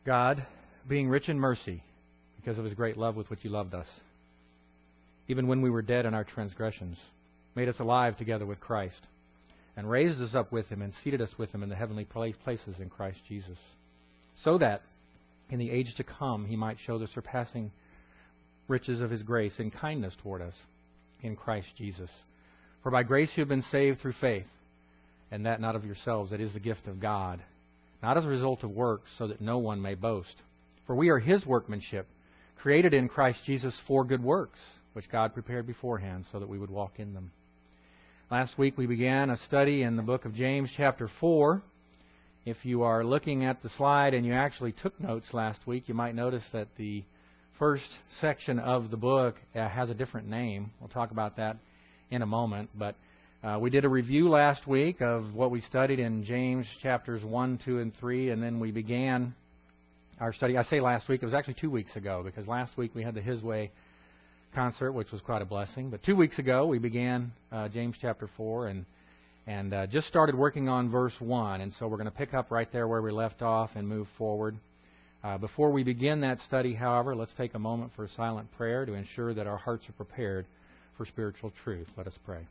God, being rich in mercy, because of His great love with which He loved us, even when we were dead in our transgressions, made us alive together with Christ, and raised us up with Him and seated us with Him in the heavenly places in Christ Jesus, so that in the age to come He might show the surpassing riches of His grace and kindness toward us in Christ Jesus. For by grace you have been saved through faith, and that not of yourselves, it is the gift of God, not as a result of works, so that no one may boast. For we are His workmanship, created in Christ Jesus for good works, which God prepared beforehand so that we would walk in them. Last week we began a study in the book of James chapter 4. If you are looking at the slide and you actually took notes last week, you might notice that the first section of the book has a different name. We'll talk about that in a moment. But we did a review last week of what we studied in James chapters 1, 2, and 3, and then we began our study. I say last week, it was actually 2 weeks ago, because last week we had the His Way concert, which was quite a blessing. But 2 weeks ago we began James chapter 4 and just started working on verse 1. And so we're going to pick up right there where we left off and move forward. Before we begin that study, however, let's take a moment for a silent prayer to ensure that our hearts are prepared for spiritual truth. Let us pray.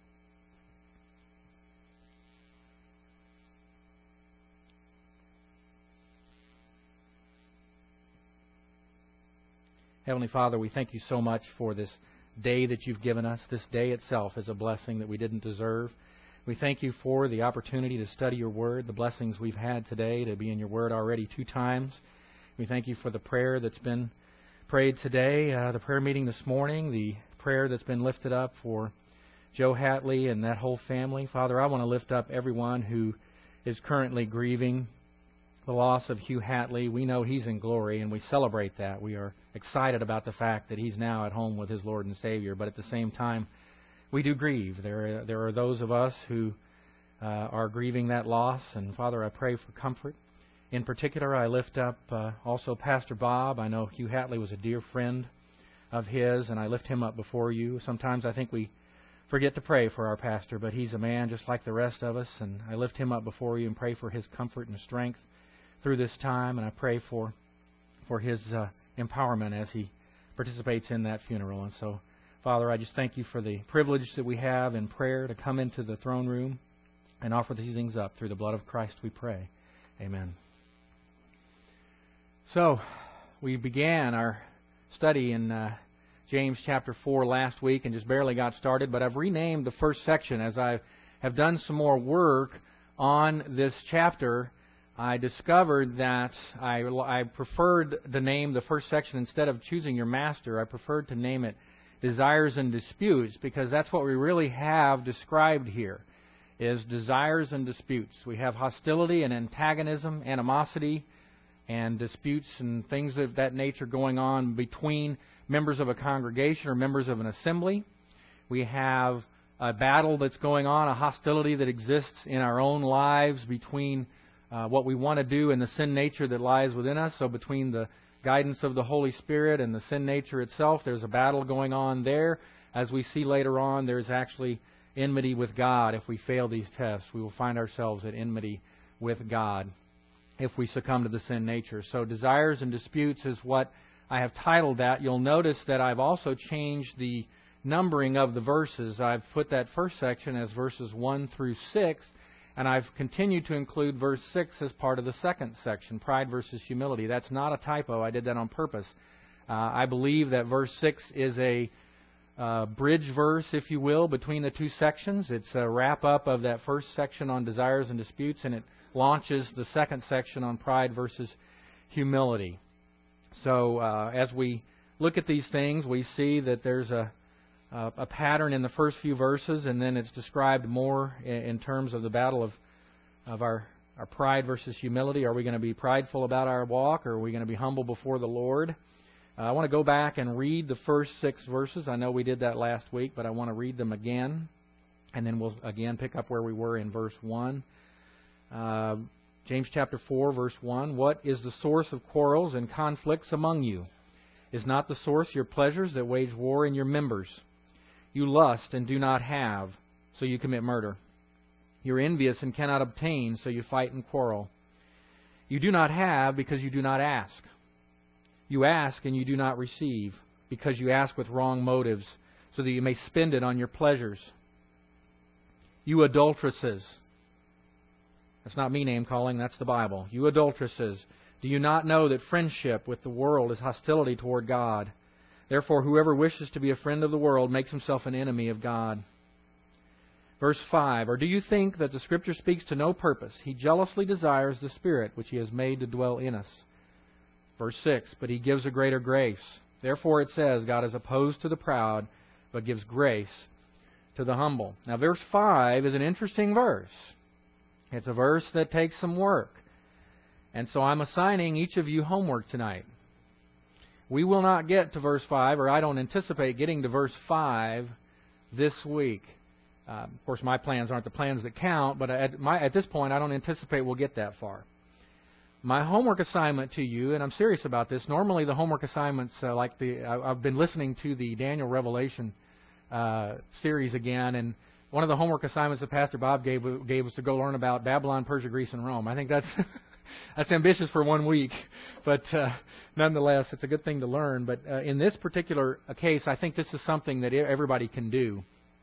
Heavenly Father, we thank You so much for this day that You've given us. This day itself is a blessing that we didn't deserve. We thank You for the opportunity to study Your Word, the blessings we've had today to be in Your Word already 2 times. We thank You for the prayer that's been prayed today, the prayer meeting this morning, the prayer that's been lifted up for Joe Hatley and that whole family. Father, I want to lift up everyone who is currently grieving the loss of Hugh Hatley. We know he's in glory, and we celebrate that. We are excited about the fact that he's now at home with his Lord and Savior. But at the same time, we do grieve. There are those of us who are grieving that loss. And Father, I pray for comfort. In particular, I lift up also Pastor Bob. I know Hugh Hatley was a dear friend of his, and I lift him up before You. Sometimes I think we forget to pray for our pastor, but he's a man just like the rest of us, and I lift him up before You and pray for his comfort and strength through this time, and I pray for his empowerment as he participates in that funeral. And so, Father, I just thank You for the privilege that we have in prayer to come into the throne room and offer these things up. Through the blood of Christ we pray. Amen. So, we began our study in James chapter 4 last week and just barely got started, but I've renamed the first section. As I have done some more work on this chapter, I discovered that I preferred the name, the first section, instead of choosing your master, I preferred to name it Desires and Disputes, because that's what we really have described here, is desires and disputes. We have hostility and antagonism, animosity, and disputes and things of that nature going on between members of a congregation or members of an assembly. We have a battle that's going on, a hostility that exists in our own lives between what we want to do and the sin nature that lies within us. So between the guidance of the Holy Spirit and the sin nature itself, there's a battle going on there. As we see later on, there's actually enmity with God. If we fail these tests, we will find ourselves at enmity with God if we succumb to the sin nature. So desires and disputes is what I have titled that. You'll notice that I've also changed the numbering of the verses. I've put that first section as verses 1 through 6, and I've continued to include verse 6 as part of the second section, pride versus humility. That's not a typo. I did that on purpose. I believe that verse 6 is a bridge verse, if you will, between the 2 sections. It's a wrap-up of that first section on desires and disputes, and it launches the second section on pride versus humility. So as we look at these things, we see that there's a pattern in the first few verses, and then it's described more in terms of the battle of our pride versus humility. Are we going to be prideful about our walk, or are we going to be humble before the Lord? I want to go back and read the first 6 verses. I know we did that last week, but I want to read them again, and then we'll again pick up where we were in verse 1. James chapter 4, verse 1. What is the source of quarrels and conflicts among you? Is not the source your pleasures that wage war in your members? You lust and do not have, so you commit murder. You're envious and cannot obtain, so you fight and quarrel. You do not have because you do not ask. You ask and you do not receive because you ask with wrong motives, so that you may spend it on your pleasures. You adulteresses. That's not me name-calling, that's the Bible. You adulteresses, do you not know that friendship with the world is hostility toward God? Therefore, whoever wishes to be a friend of the world makes himself an enemy of God. Verse 5, or do you think that the Scripture speaks to no purpose? He jealously desires the Spirit which He has made to dwell in us. Verse 6, but He gives a greater grace. Therefore it says, God is opposed to the proud, but gives grace to the humble. Now verse 5 is an interesting verse. It's a verse that takes some work. And so I'm assigning each of you homework tonight. We will not get to verse 5, or I don't anticipate getting to verse 5 this week. Of course, my plans aren't the plans that count, but at this point, I don't anticipate we'll get that far. My homework assignment to you, and I'm serious about this, normally the homework assignments, I've been listening to the Daniel Revelation series again, and one of the homework assignments that Pastor Bob gave was to go learn about Babylon, Persia, Greece, and Rome. I think that's that's ambitious for 1 week, but nonetheless, it's a good thing to learn. But in this particular case, I think this is something that everybody can do.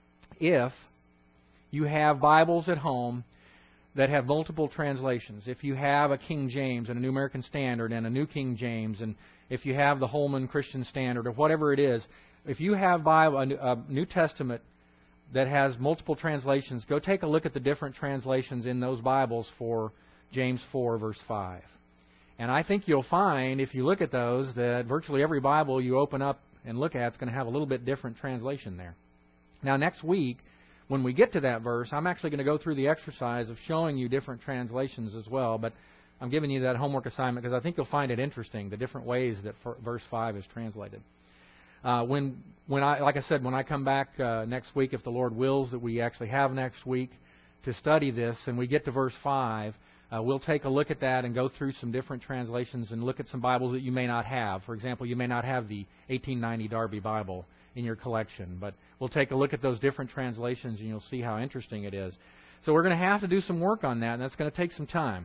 If you have Bibles at home that have multiple translations, if you have a King James and a New American Standard and a New King James, and if you have the Holman Christian Standard or whatever it is, if you have a New Testament that has multiple translations, go take a look at the different translations in those Bibles for James 4, verse 5. And I think you'll find, if you look at those, that virtually every Bible you open up and look at is going to have a little bit different translation there. Now, next week, when we get to that verse, I'm actually going to go through the exercise of showing you different translations as well, but I'm giving you that homework assignment because I think you'll find it interesting, the different ways that verse 5 is translated. When I come back next week, if the Lord wills that we actually have next week to study this, and we get to verse 5, we'll take a look at that and go through some different translations and look at some Bibles that you may not have. For example, you may not have the 1890 Darby Bible in your collection, but we'll take a look at those different translations and you'll see how interesting it is. So we're going to have to do some work on that, and that's going to take some time.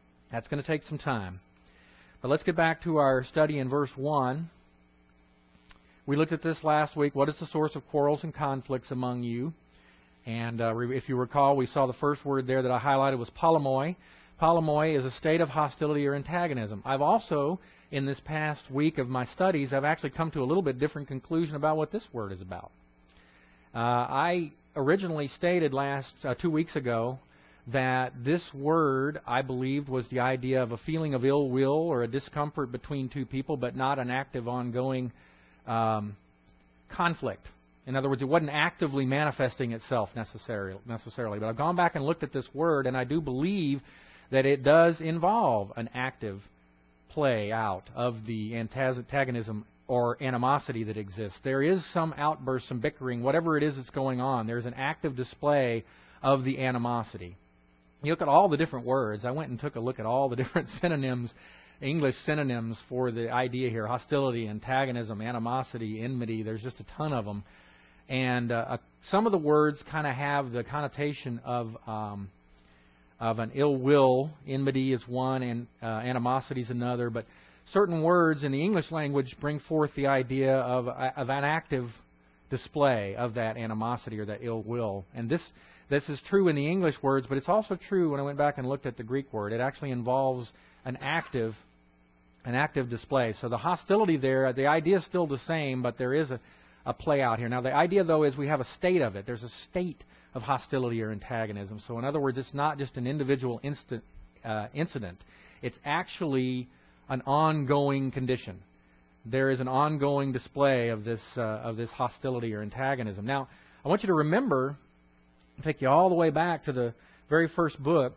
But let's get back to our study in verse 1. We looked at this last week. What is the source of quarrels and conflicts among you? And if you recall, we saw the first word there that I highlighted was polemoi. Polemoi is a state of hostility or antagonism. I've also, in this past week of my studies, I've actually come to a little bit different conclusion about what this word is about. I originally stated 2 weeks ago that this word, I believed, was the idea of a feeling of ill will or a discomfort between two people, but not an active, ongoing conflict. In other words, it wasn't actively manifesting itself necessarily. But I've gone back and looked at this word, and I do believe that it does involve an active play out of the antagonism or animosity that exists. There is some outburst, some bickering, whatever it is that's going on. There's an active display of the animosity. You look at all the different words. I went and took a look at all the different synonyms, English synonyms for the idea here: hostility, antagonism, animosity, enmity. There's just a ton of them. And some of the words kind of have the connotation of an ill will. Enmity is one, and animosity is another. But certain words in the English language bring forth the idea of an active display of that animosity or that ill will. And this is true in the English words, but it's also true when I went back and looked at the Greek word. It actually involves an active display. So the hostility there, the idea is still the same, but there is a play out here. Now the idea, though, is we have a state of it. There's a state of hostility or antagonism. So in other words, it's not just an individual incident. It's actually an ongoing condition. There is an ongoing display of this hostility or antagonism. Now, I want you to remember, take you all the way back to the very first book,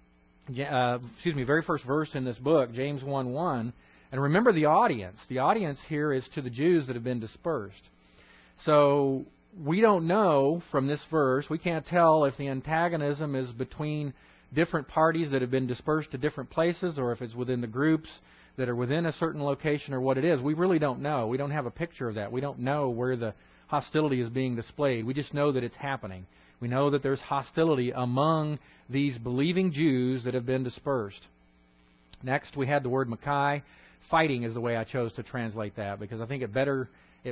very first verse in this book, James 1:1, and remember the audience. The audience here is to the Jews that have been dispersed. So we don't know from this verse, we can't tell if the antagonism is between different parties that have been dispersed to different places, or if it's within the groups that are within a certain location, or what it is. We really don't know. We don't have a picture of that. We don't know where the hostility is being displayed. We just know that it's happening. We know that there's hostility among these believing Jews that have been dispersed. Next, we had the word Makai. Fighting is the way I chose to translate that because I think it better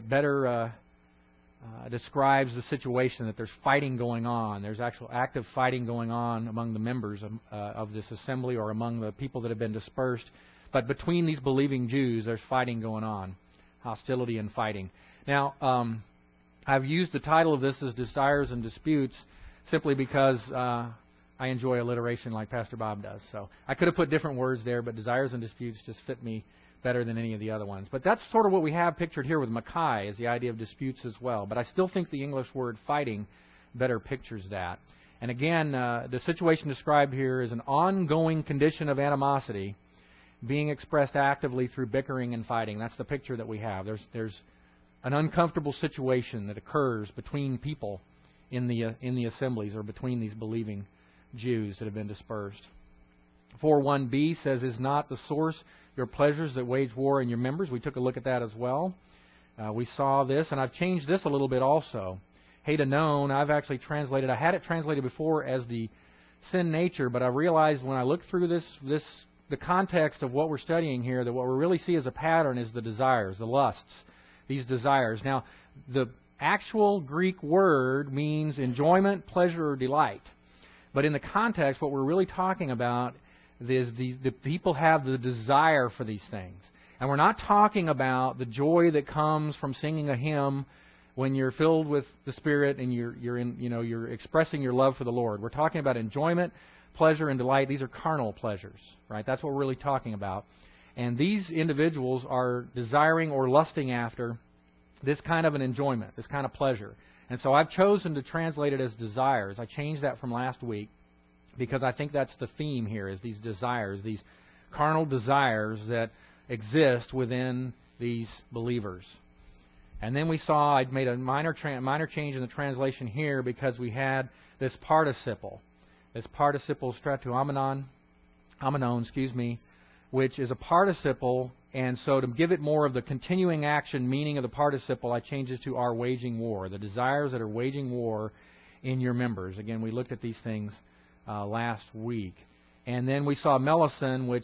describes the situation that there's fighting going on. There's actual active fighting going on among the members of this assembly or among the people that have been dispersed. But between these believing Jews, there's fighting going on, hostility and fighting. Now, I've used the title of this as Desires and Disputes simply because I enjoy alliteration like Pastor Bob does. So I could have put different words there, but Desires and Disputes just fit me better than any of the other ones. But that's sort of what we have pictured here with Makai, is the idea of disputes as well. But I still think the English word fighting better pictures that. And again, the situation described here is an ongoing condition of animosity being expressed actively through bickering and fighting. That's the picture that we have. There's an uncomfortable situation that occurs between people in the assemblies or between these believing Jews that have been dispersed. 4:1b says, is not the source your pleasures that wage war in your members? We took a look at that as well. We saw this, and I've changed this a little bit also. Hadanon, I've actually translated, I had it translated before as the sin nature, but I realized when I looked through the context of what we're studying here, that what we really see as a pattern is the desires, the lusts, these desires. Now, the actual Greek word means enjoyment, pleasure, or delight. But in the context, what we're really talking about is the people have the desire for these things. And we're not talking about the joy that comes from singing a hymn when you're filled with the Spirit and you're expressing your love for the Lord. We're talking about enjoyment, pleasure, and delight. These are carnal pleasures, right? That's what we're really talking about. And these individuals are desiring or lusting after this kind of an enjoyment, this kind of pleasure. And so I've chosen to translate it as desires. I changed that from last week because I think that's the theme here, is these desires, these carnal desires that exist within these believers. And then we saw I'd made a minor change in the translation here because we had this participle. This participle stratoamenon, which is a participle, and so to give it more of the continuing action meaning of the participle, I changed it to are waging war, the desires that are waging war in your members. Again, we looked at these things last week. And then we saw melison, which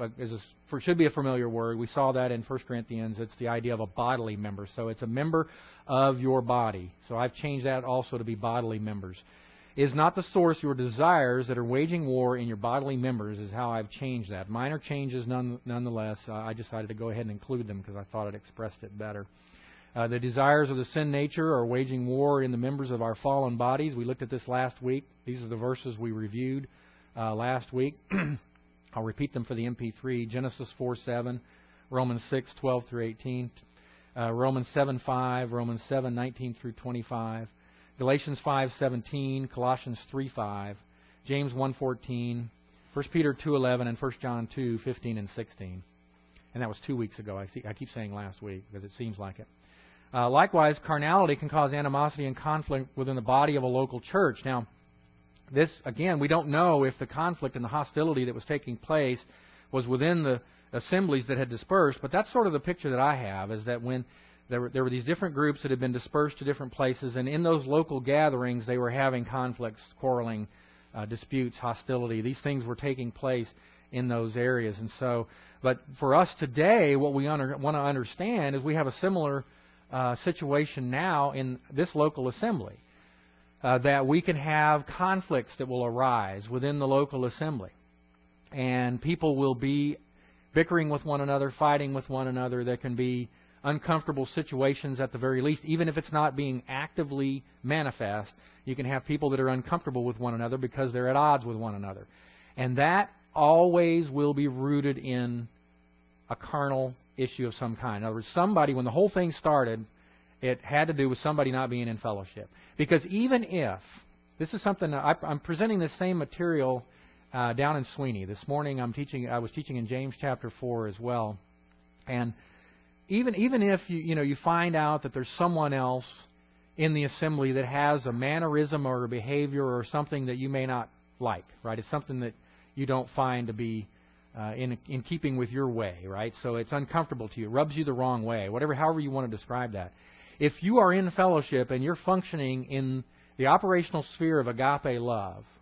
should be a familiar word. We saw that in 1 Corinthians. It's the idea of a bodily member. So it's a member of your body. So I've changed that also to be bodily members. Is not the source your desires that are waging war in your bodily members, is how I've changed that. Minor changes nonetheless. I decided to go ahead and include them because I thought it expressed it better. The desires of the sin nature are waging war in the members of our fallen bodies. We looked at this last week. These are the verses we reviewed last week. I'll repeat them for the MP3. Genesis 4:7, Romans 6:12 through 18, Romans 7:5, Romans 7:19 through 25, Galatians 5:17, Colossians 3:5, James 1:14, 1 Peter 2:11, and 1 John 2:15 and 16. And that was 2 weeks ago. I keep saying last week because it seems like it. Likewise, carnality can cause animosity and conflict within the body of a local church. Now, this, again, we don't know if the conflict and the hostility that was taking place was within the assemblies that had dispersed, but that's sort of the picture that I have, is that when there were these different groups that had been dispersed to different places, and in those local gatherings they were having conflicts, quarreling, disputes, hostility. These things were taking place in those areas. And so, but for us today, what we want to understand is we have a similar situation now in this local assembly. That we can have conflicts that will arise within the local assembly. And people will be bickering with one another, fighting with one another. There can be uncomfortable situations at the very least. Even if it's not being actively manifest, you can have people that are uncomfortable with one another because they're at odds with one another. And that always will be rooted in a carnal issue of some kind. In other words, somebody, when the whole thing started, it had to do with somebody not being in fellowship. Because even if, this is something, I'm presenting this same material down in Sweeney. This morning I was teaching in James chapter 4 as well. And even if you find out that there's someone else in the assembly that has a mannerism or a behavior or something that you may not like, right? It's something that you don't find to be in keeping with your way, right? So it's uncomfortable to you, rubs you the wrong way, however you want to describe that. If you are in fellowship and you're functioning in the operational sphere of agape love,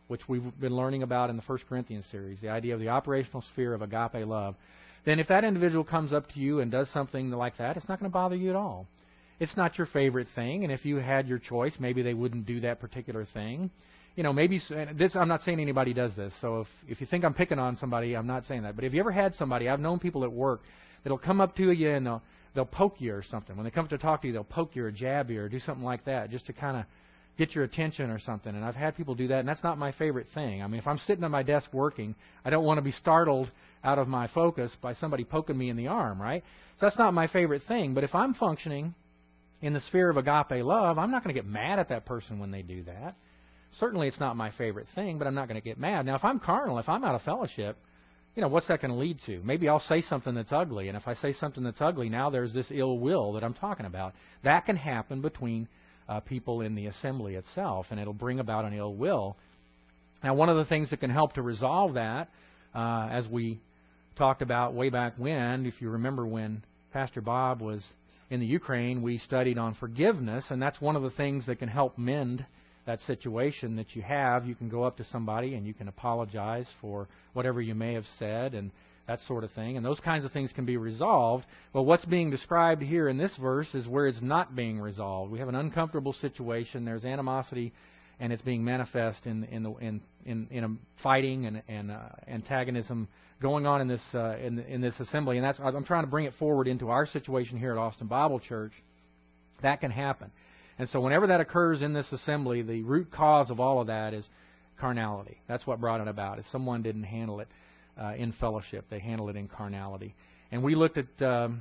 which we've been learning about in the 1 Corinthians series, the idea of the operational sphere of agape love, then if that individual comes up to you and does something like that, it's not going to bother you at all. It's not your favorite thing, and if you had your choice, maybe they wouldn't do that particular thing. Maybe this. I'm not saying anybody does this, so if you think I'm picking on somebody, I'm not saying that. But if you ever had somebody, I've known people at work that'll come up to you and they'll poke you or something. When they come to talk to you, they'll poke you or jab you or do something like that just to kind of get your attention or something. And I've had people do that, and that's not my favorite thing. I mean, if I'm sitting at my desk working, I don't want to be startled out of my focus by somebody poking me in the arm, right? So that's not my favorite thing. But if I'm functioning in the sphere of agape love, I'm not going to get mad at that person when they do that. Certainly it's not my favorite thing, but I'm not going to get mad. Now, if I'm carnal, if I'm out of fellowship, what's that going to lead to? Maybe I'll say something that's ugly, and if I say something that's ugly, now there's this ill will that I'm talking about. That can happen between people in the assembly itself, and it'll bring about an ill will. Now, one of the things that can help to resolve that, as we talked about way back when, if you remember when Pastor Bob was in the Ukraine, we studied on forgiveness, and that's one of the things that can help mend that situation that you have. You can go up to somebody and you can apologize for whatever you may have said and that sort of thing. And those kinds of things can be resolved. Well, what's being described here in this verse is where it's not being resolved. We have an uncomfortable situation. There's animosity, and it's being manifest in a fighting and antagonism going on in this assembly. And that's, I'm trying to bring it forward into our situation here at Austin Bible Church. That can happen. And so whenever that occurs in this assembly, the root cause of all of that is carnality. That's what brought it about. If someone didn't handle it in fellowship, they handle it in carnality. And we looked at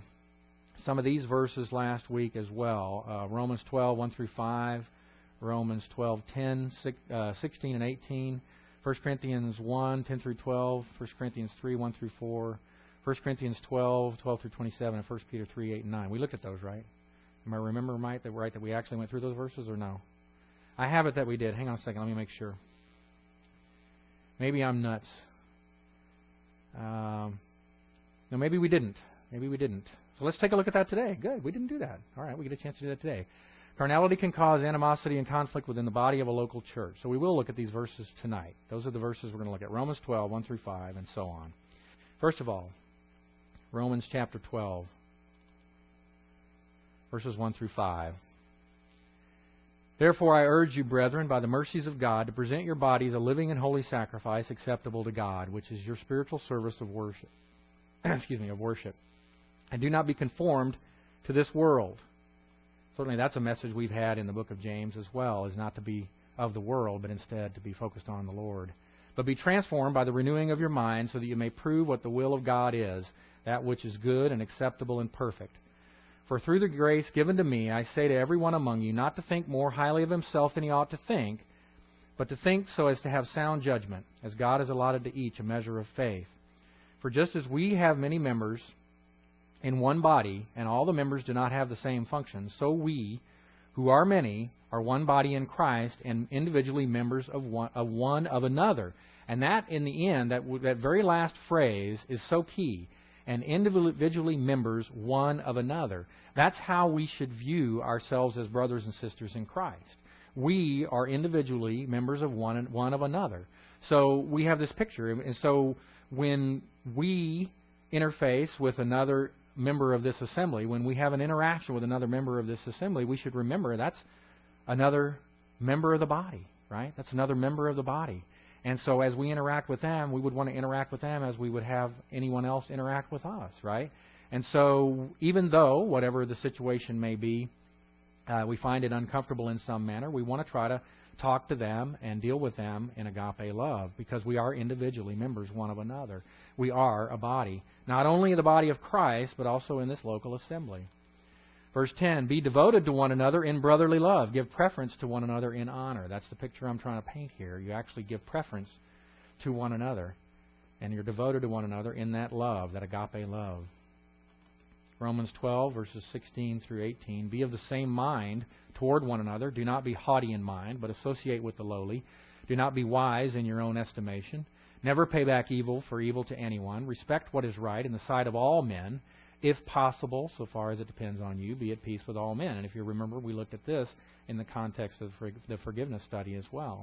some of these verses last week as well. Romans 12, 1 through 5, Romans 12, 10, 16 and 18, 1 Corinthians 1, 10 through 12, 1 Corinthians 3, 1 through 4, 1 Corinthians 12, 12 through 27, and 1 Peter 3, 8 and 9. We looked at those, right? Am I remember right that we actually went through those verses, or no? I have it that we did. Hang on a second. Let me make sure. Maybe I'm nuts. No, maybe we didn't. Maybe we didn't. So let's take a look at that today. Good. We didn't do that. All right. We get a chance to do that today. Carnality can cause animosity and conflict within the body of a local church. So we will look at these verses tonight. Those are the verses we're going to look at. Romans 12, 1 through 5, and so on. First of all, Romans chapter 12. Verses 1 through 5. Therefore I urge you, brethren, by the mercies of God, to present your bodies a living and holy sacrifice acceptable to God, which is your spiritual service of worship. of worship. And do not be conformed to this world. Certainly that's a message we've had in the book of James as well, is not to be of the world, but instead to be focused on the Lord. But be transformed by the renewing of your mind, so that you may prove what the will of God is, that which is good and acceptable and perfect. For through the grace given to me, I say to everyone among you, not to think more highly of himself than he ought to think, but to think so as to have sound judgment, as God has allotted to each a measure of faith. For just as we have many members in one body, and all the members do not have the same function, so we, who are many, are one body in Christ, and individually members of one of another. And that, in the end, that very last phrase is so key. And individually members one of another. That's how we should view ourselves as brothers and sisters in Christ. We are individually members of one of another. So we have this picture. And so when we interface with another member of this assembly, when we have an interaction with another member of this assembly, we should remember that's another member of the body, right? That's another member of the body. And so as we interact with them, we would want to interact with them as we would have anyone else interact with us, right? And so even though, whatever the situation may be, we find it uncomfortable in some manner, we want to try to talk to them and deal with them in agape love, because we are individually members one of another. We are a body, not only the body of Christ, but also in this local assembly. Verse 10, be devoted to one another in brotherly love. Give preference to one another in honor. That's the picture I'm trying to paint here. You actually give preference to one another, and you're devoted to one another in that love, that agape love. Romans 12, verses 16 through 18, be of the same mind toward one another. Do not be haughty in mind, but associate with the lowly. Do not be wise in your own estimation. Never pay back evil for evil to anyone. Respect what is right in the sight of all men. If possible, so far as it depends on you, be at peace with all men. And if you remember, we looked at this in the context of the forgiveness study as well.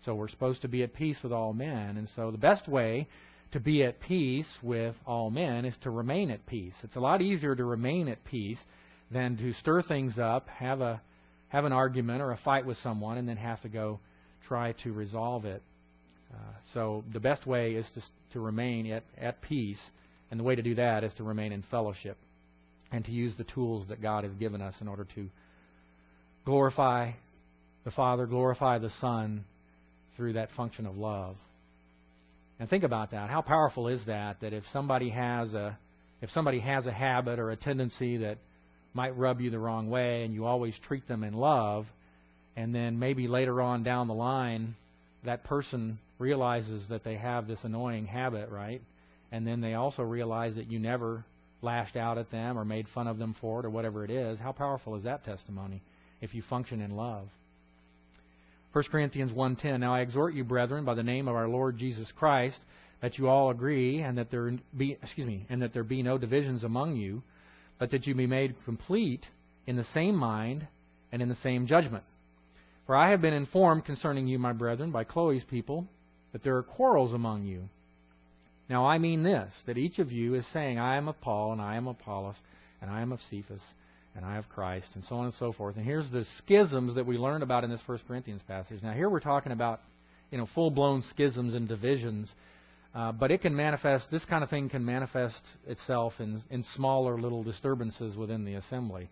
So we're supposed to be at peace with all men. And so the best way to be at peace with all men is to remain at peace. It's a lot easier to remain at peace than to stir things up, have an argument or a fight with someone, and then have to go try to resolve it. So the best way is to remain at peace, and the way to do that is to remain in fellowship and to use the tools that God has given us in order to glorify the Father, glorify the Son through that function of love. And think about that. How powerful is that if somebody has a habit or a tendency that might rub you the wrong way, and you always treat them in love, and then maybe later on down the line, that person realizes that they have this annoying habit, right? And then they also realize that you never lashed out at them or made fun of them for it or whatever it is. How powerful is that testimony if you function in love? 1 Corinthians 1:10, Now I exhort you, brethren, by the name of our Lord Jesus Christ, that you all agree, and that there be no divisions among you, but that you be made complete in the same mind and in the same judgment. For I have been informed concerning you, my brethren, by Chloe's people, that there are quarrels among you. Now I mean this, that each of you is saying, I am of Paul, and I am of Apollos, and I am of Cephas, and I of Christ, and so on and so forth. And here's the schisms that we learned about in this 1 Corinthians passage. Now here we're talking about, full-blown schisms and divisions, but it can manifest, this kind of thing can manifest itself in smaller little disturbances within the assembly.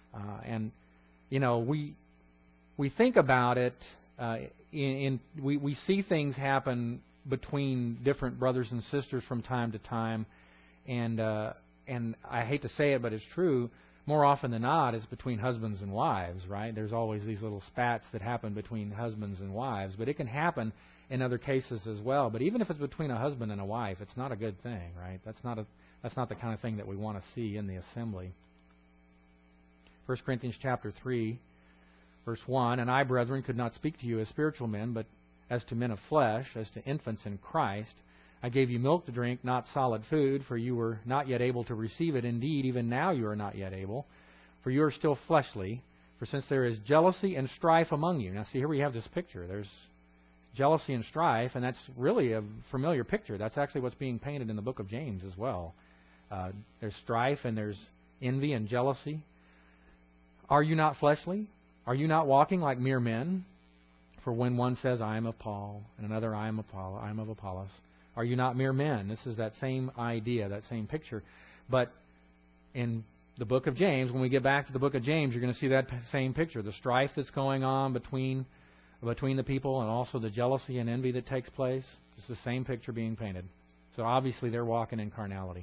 We think about it, we see things happen between different brothers and sisters from time to time, and I hate to say it, but it's true. More often than not, it's between husbands and wives, right? There's always these little spats that happen between husbands and wives, but it can happen in other cases as well. But even if it's between a husband and a wife, it's not a good thing, right? That's not the kind of thing that we want to see in the assembly. 1 Corinthians chapter 3, verse 1, And I, brethren, could not speak to you as spiritual men, but as to men of flesh, as to infants in Christ. I gave you milk to drink, not solid food, for you were not yet able to receive it. Indeed, even now you are not yet able, for you are still fleshly. For since there is jealousy and strife among you. Now see, here we have this picture. There's jealousy and strife, and that's really a familiar picture. That's actually what's being painted in the book of James as well. There's strife and there's envy and jealousy. Are you not fleshly? Are you not walking like mere men? For when one says, I am of Paul, and another, I am of Apollos, are you not mere men? This is that same idea, that same picture. But in the book of James, when we get back to the book of James, you're going to see that same picture. The strife that's going on between the people, and also the jealousy and envy that takes place. It's the same picture being painted. So obviously they're walking in carnality.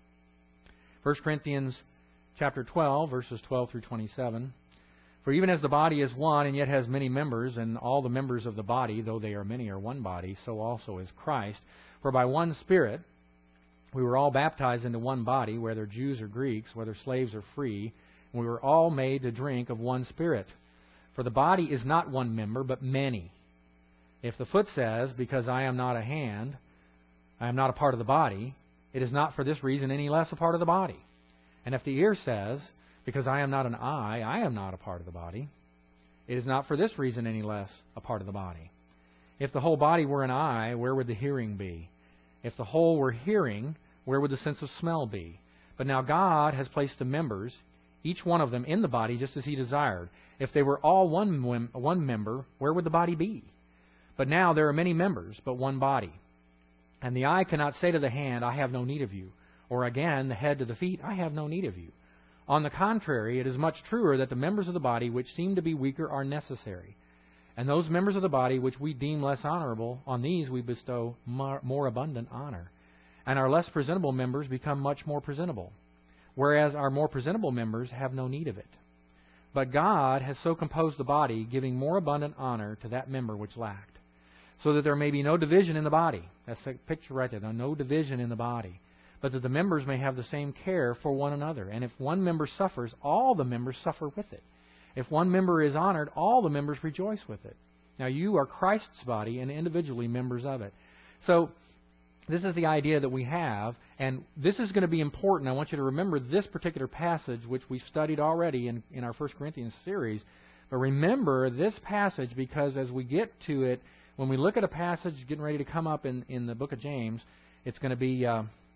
1 Corinthians chapter 12, verses 12 through 27. For even as the body is one, and yet has many members, and all the members of the body, though they are many, are one body, so also is Christ. For by one Spirit we were all baptized into one body, whether Jews or Greeks, whether slaves or free, and we were all made to drink of one Spirit. For the body is not one member, but many. If the foot says, because I am not a hand, I am not a part of the body, it is not for this reason any less a part of the body. And if the ear says, because I am not an eye, I am not a part of the body, it is not for this reason any less a part of the body. If the whole body were an eye, where would the hearing be? If the whole were hearing, where would the sense of smell be? But now God has placed the members, each one of them, in the body just as He desired. If they were all one member, where would the body be? But now there are many members, but one body. And the eye cannot say to the hand, I have no need of you. Or again, the head to the feet, I have no need of you. On the contrary, it is much truer that the members of the body which seem to be weaker are necessary. And those members of the body which we deem less honorable, on these we bestow more abundant honor. And our less presentable members become much more presentable, whereas our more presentable members have no need of it. But God has so composed the body, giving more abundant honor to that member which lacked, so that there may be no division in the body. That's the picture right there. No division in the body. But that the members may have the same care for one another. And if one member suffers, all the members suffer with it. If one member is honored, all the members rejoice with it. Now you are Christ's body and individually members of it. So this is the idea that we have, and this is going to be important. I want you to remember this particular passage, which we've studied already in our 1 Corinthians series. But remember this passage, because as we get to it, when we look at a passage getting ready to come up in the book of James, it's going to be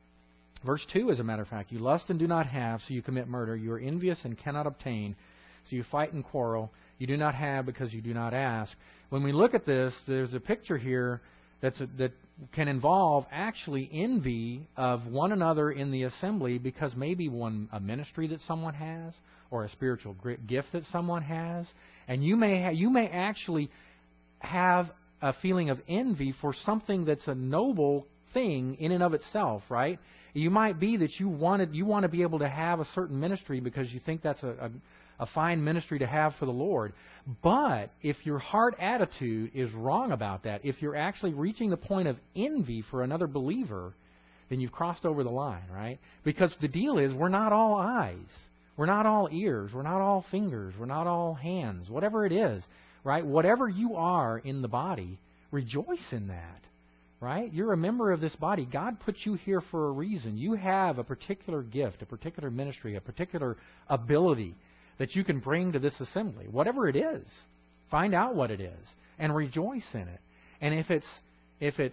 verse 2, as a matter of fact. You lust and do not have, so you commit murder. You are envious and cannot obtain, so you fight and quarrel. You do not have because you do not ask. When we look at this, there's a picture here that can involve actually envy of one another in the assembly, because maybe a ministry that someone has or a spiritual gift that someone has, and you may actually have a feeling of envy for something that's a noble thing in and of itself, right? You might be that you want to be able to have a certain ministry because you think that's a fine ministry to have for the Lord. But if your heart attitude is wrong about that, if you're actually reaching the point of envy for another believer, then you've crossed over the line, right? Because the deal is, we're not all eyes. We're not all ears. We're not all fingers. We're not all hands. Whatever it is, right? Whatever you are in the body, rejoice in that, right? You're a member of this body. God put you here for a reason. You have a particular gift, a particular ministry, a particular ability that you can bring to this assembly. Whatever it is, find out what it is and rejoice in it. And if it's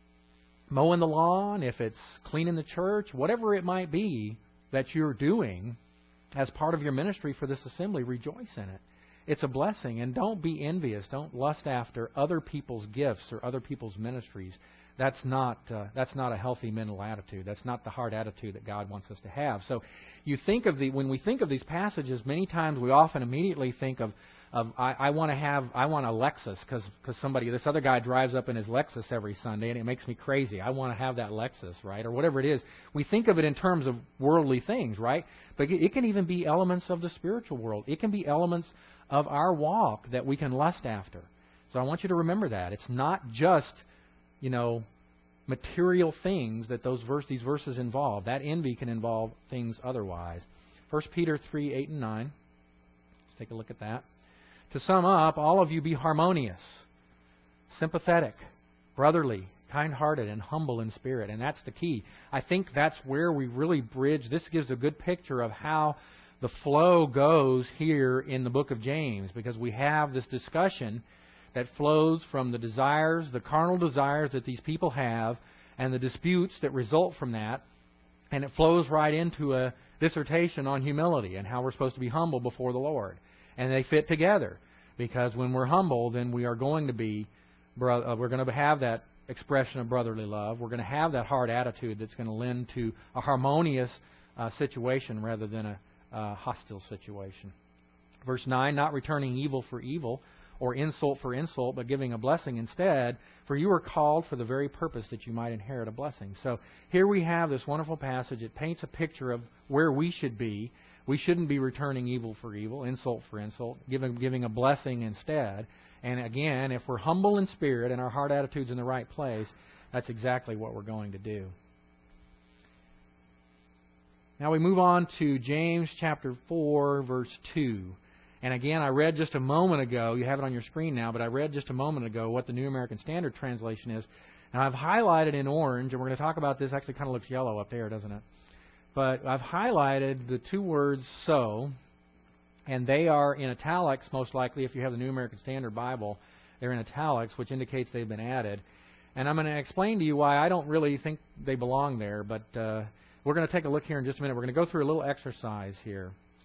mowing the lawn, if it's cleaning the church, whatever it might be that you're doing as part of your ministry for this assembly, rejoice in it. It's a blessing, and don't be envious. Don't lust after other people's gifts or other people's ministries. That's not a healthy mental attitude. That's not the heart attitude that God wants us to have. So, when we think of these passages, many times we often immediately think of I want a Lexus because this other guy drives up in his Lexus every Sunday and it makes me crazy. I want to have that Lexus, right? Or whatever it is. We think of it in terms of worldly things, right? But it can even be elements of the spiritual world. It can be elements of our walk that we can lust after. So I want you to remember that. It's not just, material things that these verses involve. That envy can involve things otherwise. 1 Peter 3, 8 and 9. Let's take a look at that. To sum up, all of you be harmonious, sympathetic, brotherly, kind-hearted, and humble in spirit. And that's the key. I think that's where we really bridge. This gives a good picture of how the flow goes here in the book of James, because we have this discussion that flows from the carnal desires that these people have, and the disputes that result from that, and it flows right into a dissertation on humility and how we're supposed to be humble before the Lord. And they fit together, because when we're humble, then we are going to be, we're going to have that expression of brotherly love. We're going to have that hard attitude that's going to lend to a harmonious situation rather than a hostile situation. Verse 9, not returning evil for evil or insult for insult, but giving a blessing instead, for you are called for the very purpose that you might inherit a blessing. So here we have this wonderful passage. It paints a picture of where we should be. We shouldn't be returning evil for evil, insult for insult, giving a blessing instead. And again, if we're humble in spirit and our heart attitude's in the right place, that's exactly what we're going to do. Now we move on to James chapter 4, verse 2. And again, I read just a moment ago, you have it on your screen now, but I read just a moment ago what the New American Standard Translation is. Now I've highlighted in orange, and we're going to talk about this. Actually kind of looks yellow up there, doesn't it? But I've highlighted the two words so, and they are in italics most likely. If you have the New American Standard Bible, they're in italics, which indicates they've been added. And I'm going to explain to you why I don't really think they belong there, but we're going to take a look here in just a minute. We're going to go through a little exercise here.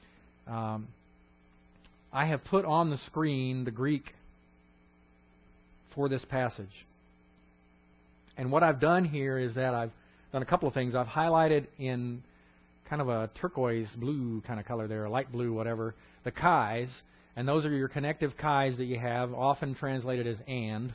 I have put on the screen the Greek for this passage. And what I've done here is that I've done a couple of things. I've highlighted in kind of a turquoise blue kind of color there, light blue, whatever, the chi's. And those are your connective chi's that you have, often translated as and.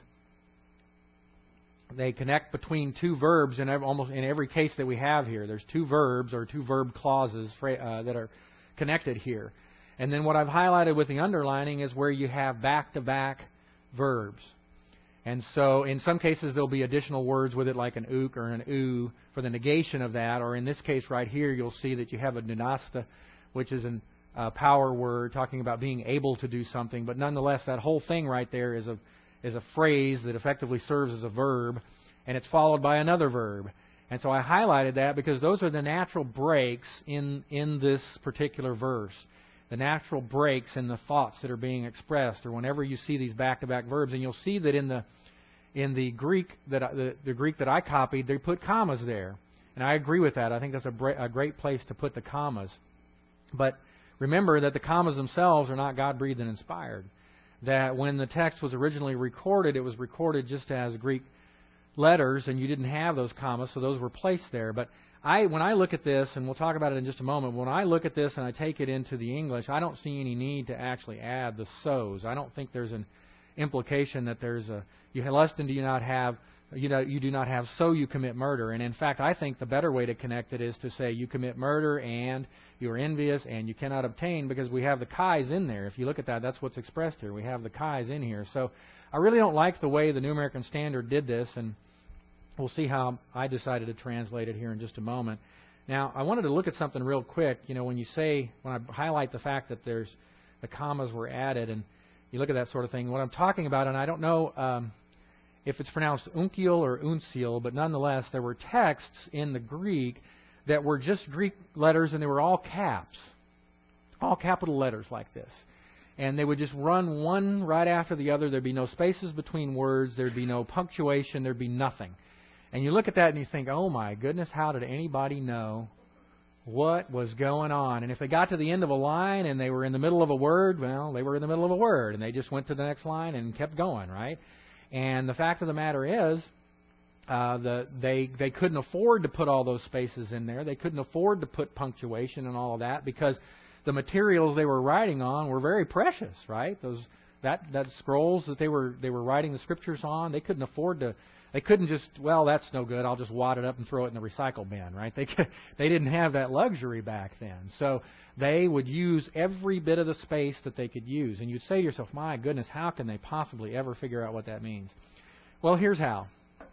They connect between two verbs almost in every case that we have here. There's two verbs or two verb clauses that are connected here. And then what I've highlighted with the underlining is where you have back-to-back verbs. And so in some cases there'll be additional words with it like an ook or an oo for the negation of that. Or in this case right here you'll see that you have a dunasta, which is a power word talking about being able to do something. But nonetheless that whole thing right there is a phrase that effectively serves as a verb, and it's followed by another verb. And so I highlighted that because those are the natural breaks in this particular verse. The natural breaks in the thoughts that are being expressed, or whenever you see these back-to-back verbs. And you'll see that in in the Greek the Greek that I copied, they put commas there. And I agree with that. I think that's a great place to put the commas. But remember that the commas themselves are not God-breathed and inspired. That when the text was originally recorded, it was recorded just as Greek letters, and you didn't have those commas, so those were placed there. But when I look at this, and we'll talk about it in just a moment, when I look at this and I take it into the English, I don't see any need to actually add the so's. I don't think there's an implication that there's lest and do you not have, you do not have, so you commit murder. And in fact, I think the better way to connect it is to say you commit murder and you are envious and you cannot obtain, because we have the kai's in there. If you look at that, that's what's expressed here. We have the kai's in here. So I really don't like the way the New American Standard did this, and we'll see how I decided to translate it here in just a moment. Now, I wanted to look at something real quick. When I highlight the fact that the commas were added, and you look at that sort of thing, what I'm talking about, and I don't know if it's pronounced unkiel or unsiel, but nonetheless, there were texts in the Greek that were just Greek letters, and they were all caps, all capital letters like this. And they would just run one right after the other. There'd be no spaces between words. There'd be no punctuation. There'd be nothing. And you look at that and you think, oh my goodness, how did anybody know what was going on? And if they got to the end of a line and they were in the middle of a word, well, they were in the middle of a word, and they just went to the next line and kept going, right? And the fact of the matter is, they couldn't afford to put all those spaces in there. They couldn't afford to put punctuation and all of that, because the materials they were writing on were very precious, right? That scrolls that they were writing the scriptures on, they couldn't afford to. They couldn't just, well, that's no good, I'll just wad it up and throw it in the recycle bin, right? They didn't have that luxury back then. So they would use every bit of the space that they could use. And you'd say to yourself, my goodness, how can they possibly ever figure out what that means? Well, here's how.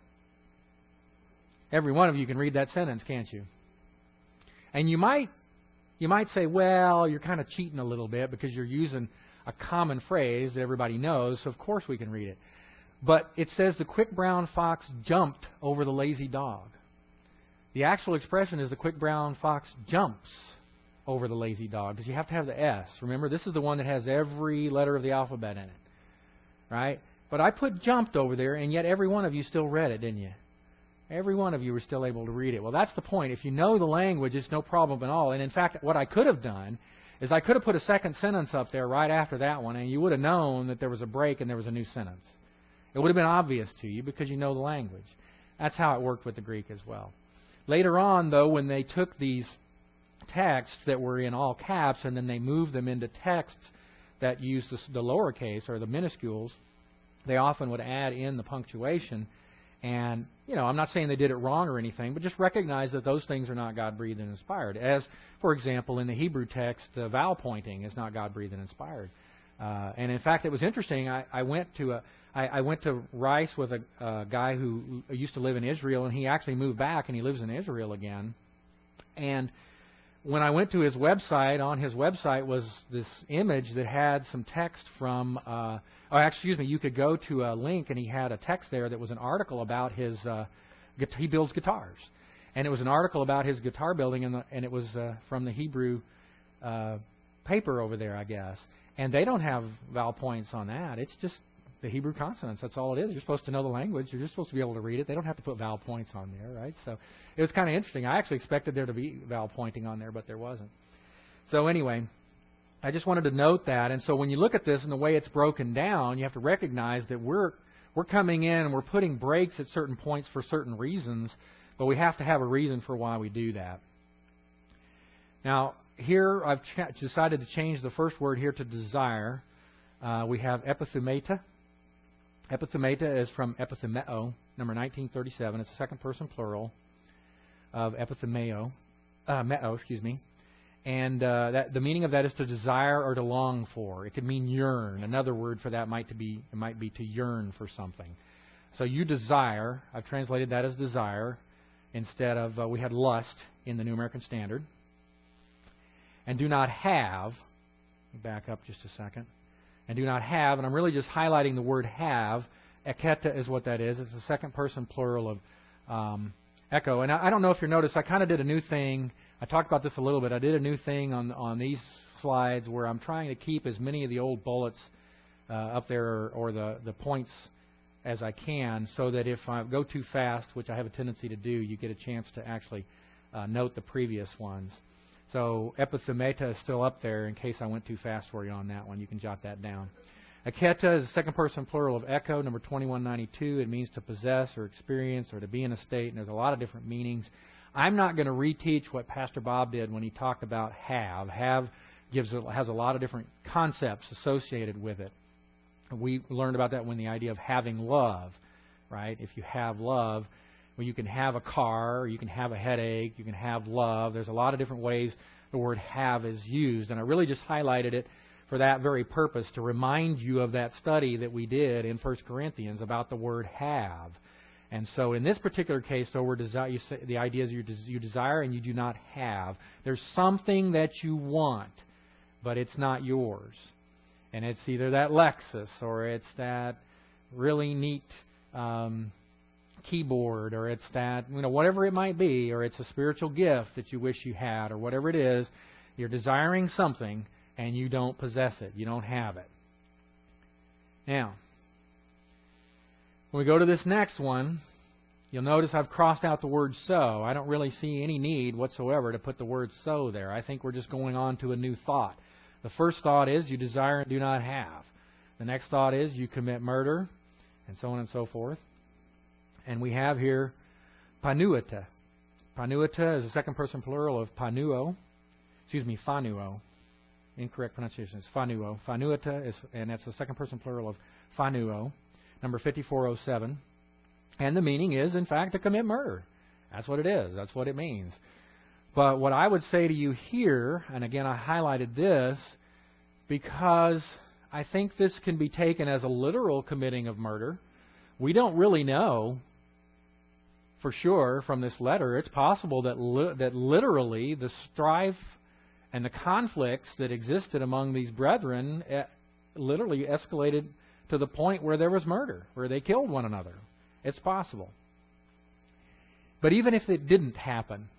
Every one of you can read that sentence, can't you? And you might say, well, you're kind of cheating a little bit because you're using a common phrase that everybody knows, so of course we can read it. But it says the quick brown fox jumped over the lazy dog. The actual expression is the quick brown fox jumps over the lazy dog, because you have to have the S. Remember, this is the one that has every letter of the alphabet in it, right? But I put jumped over there, and yet every one of you still read it, didn't you? Every one of you were still able to read it. Well, that's the point. If you know the language, it's no problem at all. And in fact, what I could have done is I could have put a second sentence up there right after that one, and you would have known that there was a break and there was a new sentence. It would have been obvious to you because you know the language. That's how it worked with the Greek as well. Later on, though, when they took these texts that were in all caps and then they moved them into texts that used the lowercase or the minuscules, they often would add in the punctuation. And, I'm not saying they did it wrong or anything, but just recognize that those things are not God-breathed and inspired. As, for example, in the Hebrew text, the vowel pointing is not God-breathed and inspired. And in fact, it was interesting. I went to Rice with a guy who used to live in Israel, and he actually moved back, and he lives in Israel again. And when I went to his website, on his website was this image that had some text from. You could go to a link, and he had a text there that was an article about his. He builds guitars, and it was an article about his guitar building, and it was from the Hebrew paper over there, I guess. And they don't have vowel points on that. It's just the Hebrew consonants. That's all it is. You're supposed to know the language. You're just supposed to be able to read it. They don't have to put vowel points on there, right? So it was kind of interesting. I actually expected there to be vowel pointing on there, but there wasn't. So anyway, I just wanted to note that. And so when you look at this and the way it's broken down, you have to recognize that we're coming in and we're putting breaks at certain points for certain reasons, but we have to have a reason for why we do that. Now, here I've decided to change the first word here to desire. We have epithumeta. Epithumeta is from epithumeo, number 1937. It's a second person plural of epithumeo, And the meaning of that is to desire or to long for. It could mean yearn. Another word for that might be to yearn for something. So you desire. I've translated that as desire instead of we had lust in the New American Standard. And do not have. Let me back up just a second. And do not have, and I'm really just highlighting the word have. Eketa is what that is. It's the second person plural of echo. And I don't know if you noticed, I kind of did a new thing. I talked about this a little bit. I did a new thing on these slides where I'm trying to keep as many of the old bullets up there or the points as I can, so that if I go too fast, which I have a tendency to do, you get a chance to actually note the previous ones. So epithumeta is still up there in case I went too fast for you on that one. You can jot that down. Aketa is the second person plural of echo, number 2192. It means to possess or experience or to be in a state, and there's a lot of different meanings. I'm not going to reteach what Pastor Bob did when he talked about have. Have has a lot of different concepts associated with it. We learned about that when the idea of having love, right? If you have love, well, you can have a car, or you can have a headache, you can have love. There's a lot of different ways the word have is used, and I really just highlighted it for that very purpose, to remind you of that study that we did in 1 Corinthians about the word have. And so in this particular case, though, the idea is you desire and you do not have. There's something that you want, but it's not yours. And it's either that Lexus, or it's that really neat keyboard, or it's that, whatever it might be, or it's a spiritual gift that you wish you had, or whatever it is. You're desiring something, and you don't possess it. You don't have it. Now, when we go to this next one, you'll notice I've crossed out the word so. I don't really see any need whatsoever to put the word so there. I think we're just going on to a new thought. The first thought is you desire and do not have. The next thought is you commit murder, and so on and so forth. And we have here panuata. Panuata is the second person plural of panuo. Phanuo. Incorrect pronunciation. It's phanuo. Phanuata is, and that's the second person plural of phanuo, number 5407. And the meaning is, in fact, to commit murder. That's what it is. That's what it means. But what I would say to you here, and again I highlighted this because I think this can be taken as a literal committing of murder. We don't really know for sure from this letter. It's possible that that literally the strife and the conflicts that existed among these brethren literally escalated to the point where there was murder, where they killed one another. It's possible. But even if it didn't happen,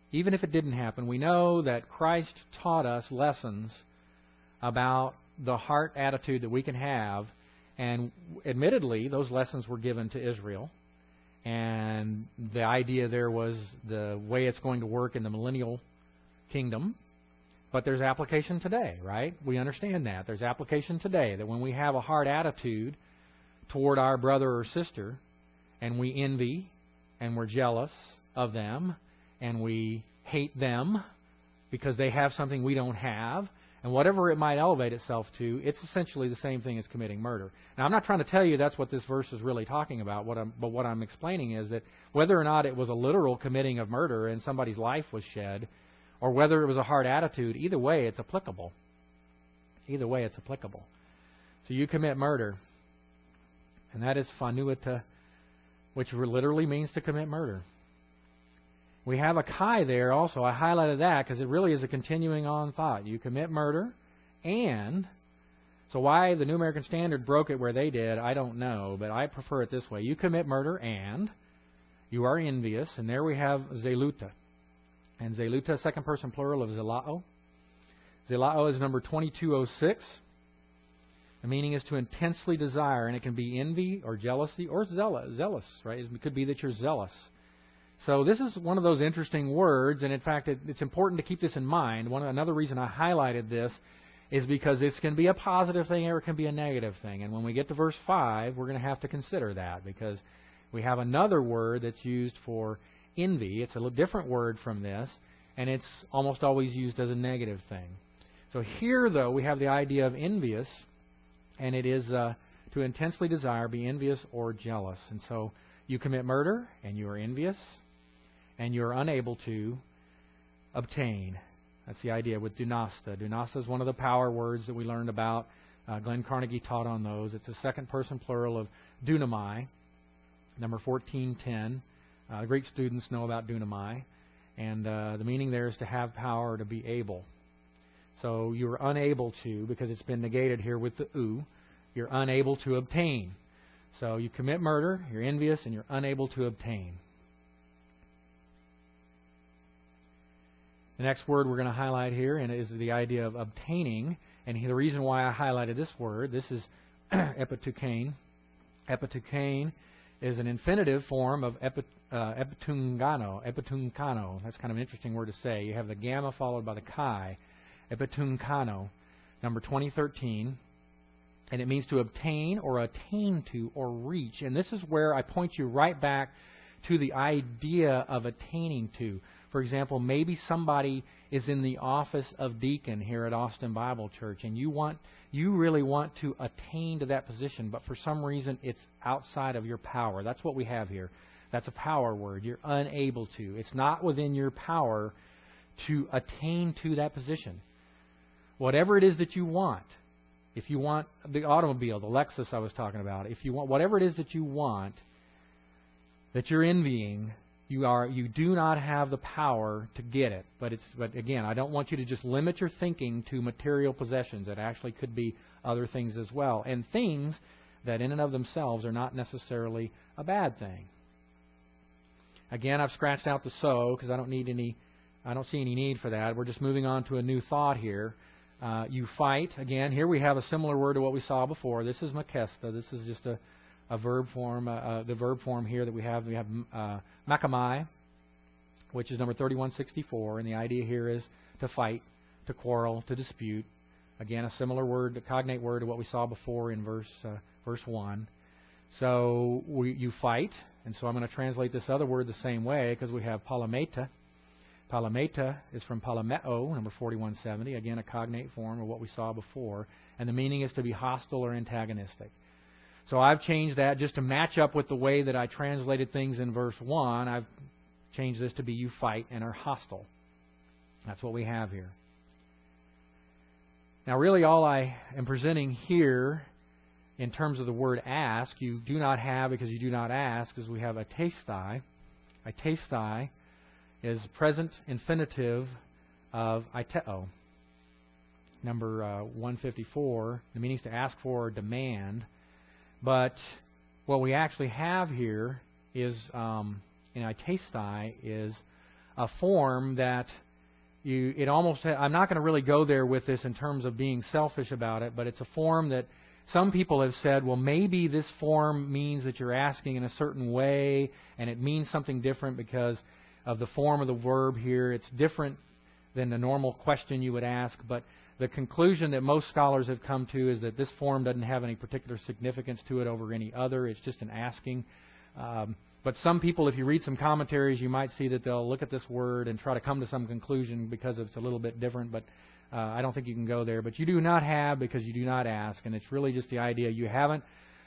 we know that Christ taught us lessons about the heart attitude that we can have, and admittedly, those lessons were given to Israel. And the idea there was the way it's going to work in the millennial kingdom. But there's application today, right? We understand that. There's application today that when we have a hard attitude toward our brother or sister, and we envy, and we're jealous of them, and we hate them because they have something we don't have, and whatever it might elevate itself to, it's essentially the same thing as committing murder. Now, I'm not trying to tell you that's what this verse is really talking about, but what I'm explaining is that whether or not it was a literal committing of murder and somebody's life was shed, or whether it was a hard attitude, either way it's applicable. Either way it's applicable. So you commit murder, and that is phanuata, which literally means to commit murder. We have a kai there also. I highlighted that because it really is a continuing on thought. You commit murder, and so why the New American Standard broke it where they did, I don't know, but I prefer it this way. You commit murder, and you are envious, and there we have zeluta. And zeluta, second person plural of zelao. Zelao is number 2206. The meaning is to intensely desire, and it can be envy or jealousy or zealous, right? It could be that you're zealous. So this is one of those interesting words, and in fact, it's important to keep this in mind. Another reason I highlighted this is because this can be a positive thing or it can be a negative thing. And when we get to verse 5, we're going to have to consider that because we have another word that's used for envy. It's a little different word from this, and it's almost always used as a negative thing. So here, though, we have the idea of envious, and it is to intensely desire, be envious or jealous. And so you commit murder, and you are envious, and you are unable to obtain. That's the idea with dunasta. Dunasta is one of the power words that we learned about. Glenn Carnegie taught on those. It's a second person plural of dunamai, number 1410. Greek students know about dunamai, and the meaning there is to have power, to be able. So you're unable to, because it's been negated here with the u, you're unable to obtain. So you commit murder, you're envious, and you're unable to obtain. The next word we're going to highlight here and is the idea of obtaining. And the reason why I highlighted this word, this is epitukein. Epitukane is an infinitive form of epitungano. Epitungano. That's kind of an interesting word to say. You have the gamma followed by the chi. Epitungano, number 2013. And it means to obtain or attain to or reach. And this is where I point you right back to the idea of attaining to. For example, maybe somebody is in the office of deacon here at Austin Bible Church, and you really want to attain to that position, but for some reason it's outside of your power. That's what we have here. That's a power word. You're unable to. It's not within your power to attain to that position. Whatever it is that you want, if you want the automobile, the Lexus I was talking about, if you want whatever it is that you want, that you're envying, you do not have the power to get it. But again, I don't want you to just limit your thinking to material possessions. It actually could be other things as well, and things that in and of themselves are not necessarily a bad thing. Again, I've scratched out the so because I don't see any need for that. We're just moving on to a new thought here. You fight. Again, here we have a similar word to what we saw before. This is makesta. This is just a verb form. The verb form here that we have makamai, which is number 3164. And the idea here is to fight, to quarrel, to dispute. Again, a similar word, a cognate word to what we saw before in verse 1. So you fight. And so I'm going to translate this other word the same way because we have palameta. Palameta is from palameo, number 4170. Again, a cognate form of what we saw before. And the meaning is to be hostile or antagonistic. So I've changed that just to match up with the way that I translated things in verse 1. I've changed this to be you fight and are hostile. That's what we have here. Now really all I am presenting here in terms of the word ask, you do not have because you do not ask, because we have a ateistai. Ateistai is present infinitive of aiteo. Number 154, the meaning is to ask for or demand. But what we actually have here is, in ateistai, is a form that I'm not going to really go there with this in terms of being selfish about it, but it's a form that some people have said, well, maybe this form means that you're asking in a certain way, and it means something different because of the form of the verb here. It's different than the normal question you would ask, but the conclusion that most scholars have come to is that this form doesn't have any particular significance to it over any other. It's just an asking. But some people, if you read some commentaries, you might see that they'll look at this word and try to come to some conclusion because it's a little bit different, but I don't think you can go there. But you do not have because you do not ask, and it's really just the idea you haven't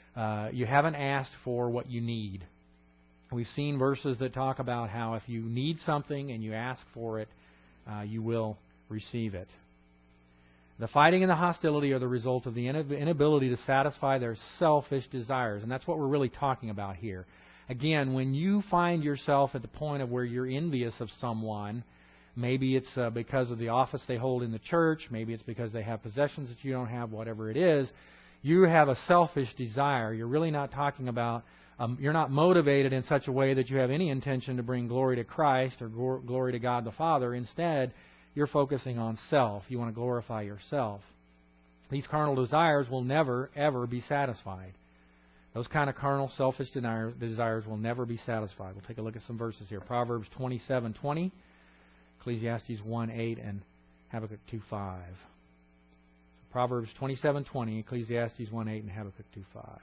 asked for what you need. We've seen verses that talk about how if you need something and you ask for it, you will receive it. The fighting and the hostility are the result of the inability to satisfy their selfish desires, and that's what we're really talking about here. Again, when you find yourself at the point of where you're envious of someone, maybe it's because of the office they hold in the church, maybe it's because they have possessions that you don't have, whatever it is, you have a selfish desire. You're really not talking about, you're not motivated in such a way that you have any intention to bring glory to Christ or glory to God the Father. Instead, you're focusing on self. You want to glorify yourself. These carnal desires will never, ever be satisfied. Those kind of carnal, selfish desires will never be satisfied. We'll take a look at some verses here. Proverbs 27:20, Ecclesiastes 1:8, and Habakkuk 2:5. Proverbs 27:20, Ecclesiastes 1:8, and Habakkuk 2:5.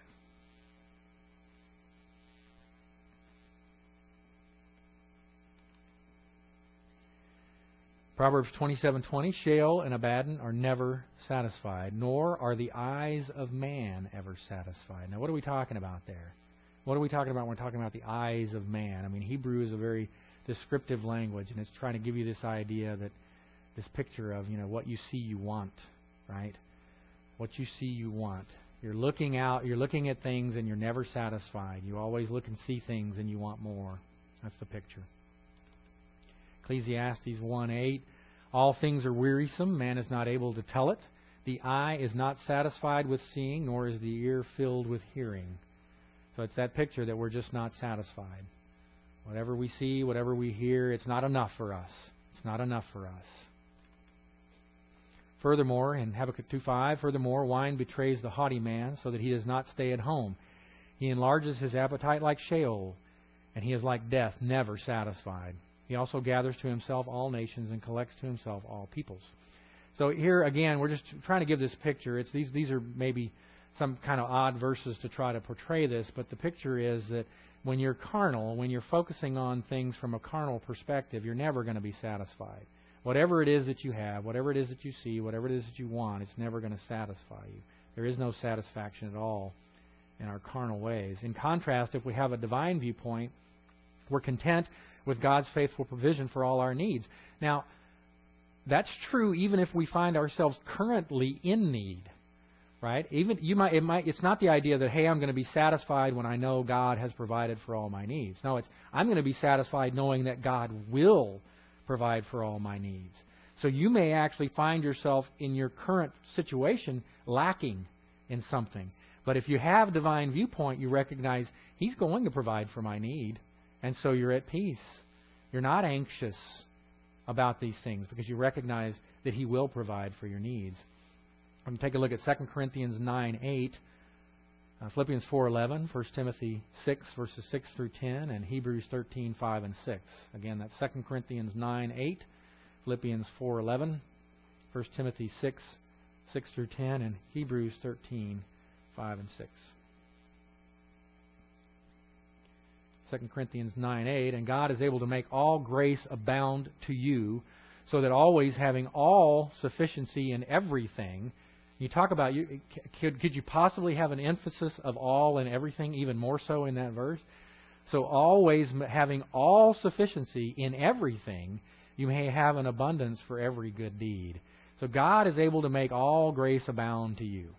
Proverbs 27:20, Sheol and Abaddon are never satisfied, nor are the eyes of man ever satisfied. Now, what are we talking about there? What are we talking about when we're talking about the eyes of man? I mean, Hebrew is a very descriptive language, and it's trying to give you this idea that, this picture of, what you see you want, right? What you see you want. You're looking out, you're looking at things, and you're never satisfied. You always look and see things, and you want more. That's the picture. Ecclesiastes 1:8, all things are wearisome, man is not able to tell it. The eye is not satisfied with seeing, nor is the ear filled with hearing. So it's that picture that we're just not satisfied. Whatever we see, whatever we hear, it's not enough for us. It's not enough for us. Furthermore, in Habakkuk 2:5, furthermore, wine betrays the haughty man, so that he does not stay at home. He enlarges his appetite like Sheol, and he is like death, never satisfied. He also gathers to himself all nations and collects to himself all peoples. So here again, we're just trying to give this picture. These are maybe some kind of odd verses to try to portray this, but the picture is that when you're carnal, when you're focusing on things from a carnal perspective, you're never going to be satisfied. Whatever it is that you have, whatever it is that you see, whatever it is that you want, it's never going to satisfy you. There is no satisfaction at all in our carnal ways. In contrast, if we have a divine viewpoint, we're content with God's faithful provision for all our needs. Now, that's true even if we find ourselves currently in need, right? It's not the idea that, hey, I'm going to be satisfied when I know God has provided for all my needs. No, I'm going to be satisfied knowing that God will provide for all my needs. So you may actually find yourself in your current situation lacking in something. But if you have divine viewpoint, you recognize He's going to provide for my need. And so you're at peace. You're not anxious about these things because you recognize that He will provide for your needs. I'm going to take a look at 2 Corinthians 9:8, Philippians 4:11, 1 Timothy 6, verses 6 through 10, and Hebrews 13:5 and 6. Again, that's 2 Corinthians 9:8, Philippians 4:11, 1 Timothy 6, 6 through 10, and Hebrews 13:5 and 6. 2 Corinthians 9:8, and God is able to make all grace abound to you, so that always having all sufficiency in everything. You talk about, could you possibly have an emphasis of all and everything, even more so in that verse? So always having all sufficiency in everything, you may have an abundance for every good deed. So God is able to make all grace abound to you.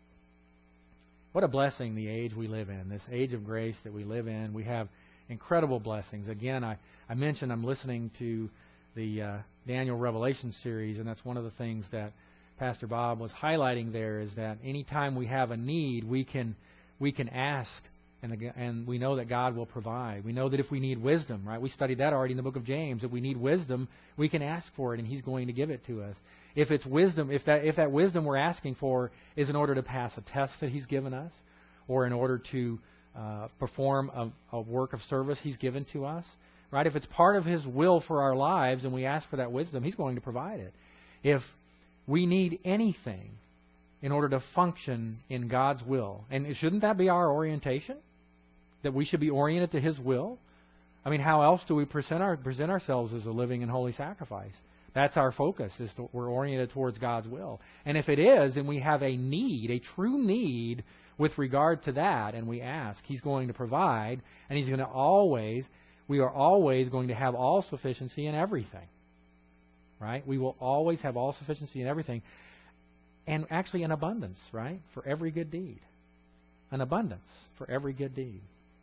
What a blessing the age we live in, this age of grace that we live in. We have incredible blessings. Again, I mentioned I'm listening to the Daniel Revelation series, and that's one of the things that Pastor Bob was highlighting there, is that anytime we have a need, we can ask, and we know that God will provide. We know that if we need wisdom, right? We studied that already in the book of James. If we need wisdom, we can ask for it, and He's going to give it to us. If it's wisdom, if that wisdom we're asking for is in order to pass a test that He's given us, or in order to perform a work of service He's given to us, right? If it's part of His will for our lives and we ask for that wisdom, He's going to provide it. If we need anything in order to function in God's will, and shouldn't that be our orientation? That we should be oriented to His will? I mean, how else do we present ourselves as a living and holy sacrifice? That's our focus, we're oriented towards God's will. And if it is, and we have a need, a true need with regard to that, and we ask, He's going to provide, and He's going to we are always going to have all sufficiency in everything. Right? We will always have all sufficiency in everything. And actually an abundance, right? For every good deed. An abundance for every good deed.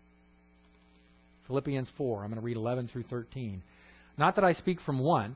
Philippians 4, I'm going to read 11 through 13. Not that I speak from want,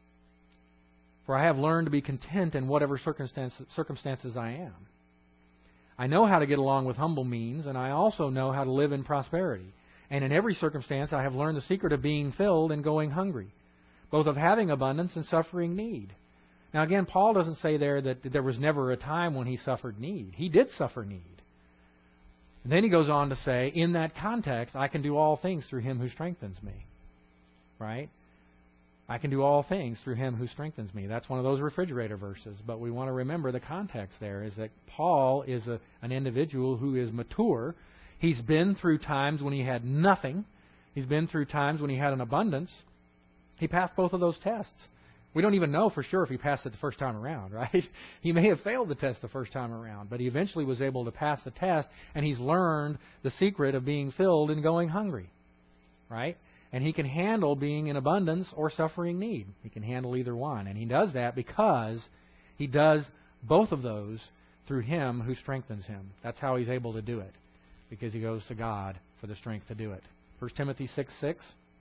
for I have learned to be content in whatever circumstances I am. I know how to get along with humble means, and I also know how to live in prosperity. And in every circumstance I have learned the secret of being filled and going hungry, both of having abundance and suffering need. Now again, Paul doesn't say there that there was never a time when he suffered need. He did suffer need. And then he goes on to say, in that context, I can do all things through Him who strengthens me. Right? I can do all things through Him who strengthens me. That's one of those refrigerator verses. But we want to remember the context there is that Paul is an individual who is mature. He's been through times when he had nothing. He's been through times when he had an abundance. He passed both of those tests. We don't even know for sure if he passed it the first time around, right? He may have failed the test the first time around, but he eventually was able to pass the test, and he's learned the secret of being filled and going hungry, right? And he can handle being in abundance or suffering need. He can handle either one, and he does that because he does both of those through Him who strengthens him. That's how he's able to do it, because he goes to God for the strength to do it. 1 Timothy 6:6.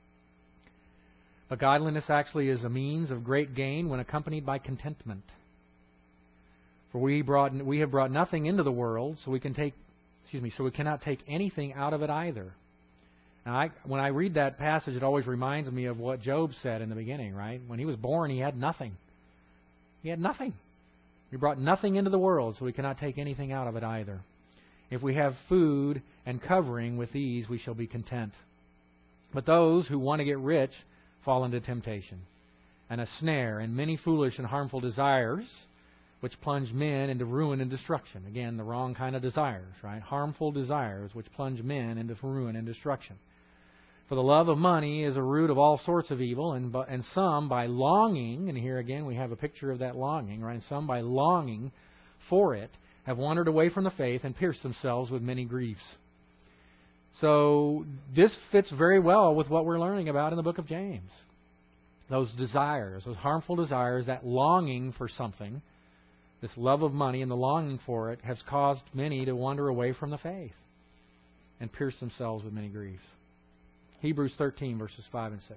But godliness actually is a means of great gain when accompanied by contentment. For we have brought nothing into the world, so we cannot take anything out of it either. Now, when I read that passage, it always reminds me of what Job said in the beginning, right? When he was born, he had nothing. He had nothing. We brought nothing into the world, so we cannot take anything out of it either. If we have food and covering, with these we shall be content. But those who want to get rich fall into temptation and a snare and many foolish and harmful desires, which plunge men into ruin and destruction. Again, the wrong kind of desires, right? Harmful desires, which plunge men into ruin and destruction. For the love of money is a root of all sorts of evil, and some by longing, and here again we have a picture of that longing, right? Some by longing for it have wandered away from the faith and pierced themselves with many griefs. So this fits very well with what we're learning about in the book of James. Those desires, those harmful desires, that longing for something, this love of money and the longing for it has caused many to wander away from the faith and pierce themselves with many griefs. Hebrews 13, verses 5 and 6.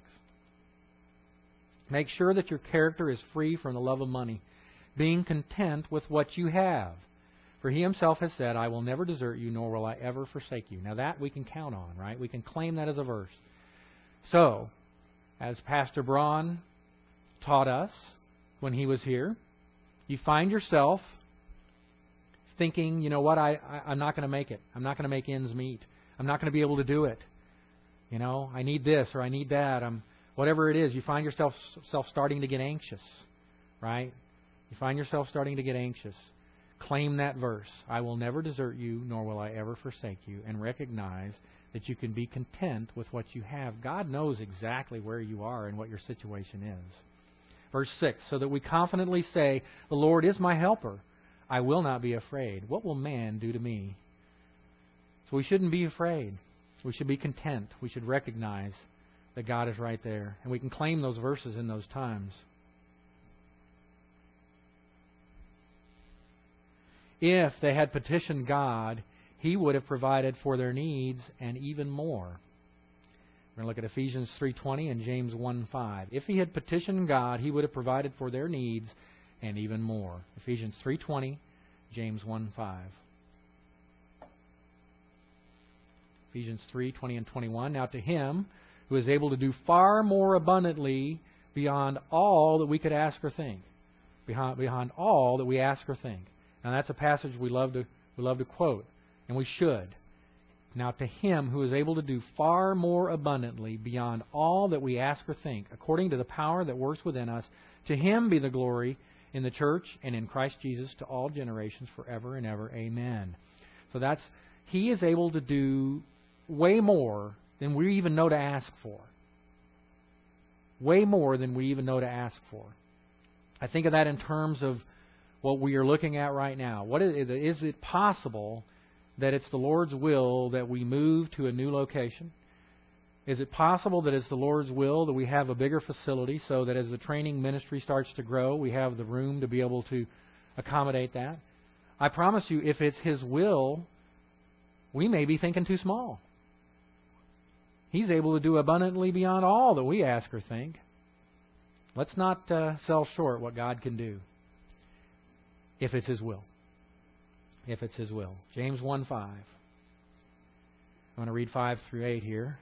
Make sure that your character is free from the love of money, being content with what you have. For He Himself has said, I will never desert you, nor will I ever forsake you. Now that we can count on, right? We can claim that as a verse. So, as Pastor Braun taught us when he was here, you find yourself thinking, you know what, I'm not going to make it. I'm not going to make ends meet. I'm not going to be able to do it. You know, I need this or I need that. Whatever it is, you find yourself starting to get anxious, right? You find yourself starting to get anxious. Claim that verse. I will never desert you, nor will I ever forsake you. And recognize that you can be content with what you have. God knows exactly where you are and what your situation is. Verse 6, so that we confidently say, the Lord is my helper. I will not be afraid. What will man do to me? So we shouldn't be afraid. We should be content. We should recognize that God is right there. And we can claim those verses in those times. If they had petitioned God, He would have provided for their needs and even more. We're going to look at Ephesians 3:20 and James 1:5. If He had petitioned God, He would have provided for their needs and even more. Ephesians 3:20, James 1:5. Ephesians 3:20 and 21. Now to Him who is able to do far more abundantly beyond all that we could ask or think. Beyond all that we ask or think. Now that's a passage we love to quote, and we should. Now to Him who is able to do far more abundantly beyond all that we ask or think, according to the power that works within us, to Him be the glory in the church and in Christ Jesus to all generations forever and ever. Amen. So He is able to do way more than we even know to ask for. Way more than we even know to ask for. I think of that in terms of what we are looking at right now. Is it possible that it's the Lord's will that we move to a new location? Is it possible that it's the Lord's will that we have a bigger facility so that as the training ministry starts to grow, we have the room to be able to accommodate that? I promise you, if it's His will, we may be thinking too small. He's able to do abundantly beyond all that we ask or think. Let's not sell short what God can do if it's His will. If it's His will. James 1:5. I'm going to read 5 through 8 here.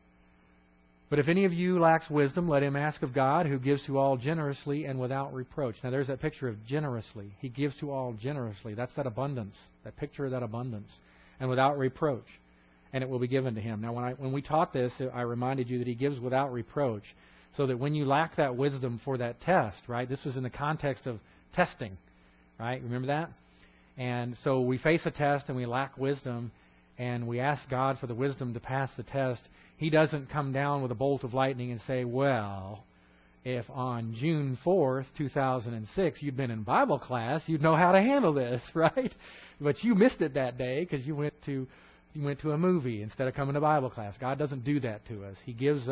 But if any of you lacks wisdom, let him ask of God, who gives to all generously and without reproach. Now there's that picture of generously. He gives to all generously. That's that abundance. That picture of that abundance. And without reproach. And it will be given to him. Now when we taught this, I reminded you that He gives without reproach. So that when you lack that wisdom for that test, right? This was in the context of testing. Right? Remember that? And so we face a test and we lack wisdom, and we ask God for the wisdom to pass the test. He doesn't come down with a bolt of lightning and say, well, if on June 4th, 2006, you'd been in Bible class, you'd know how to handle this, right? But you missed it that day because you went to a movie instead of coming to Bible class. God doesn't do that to us. He gives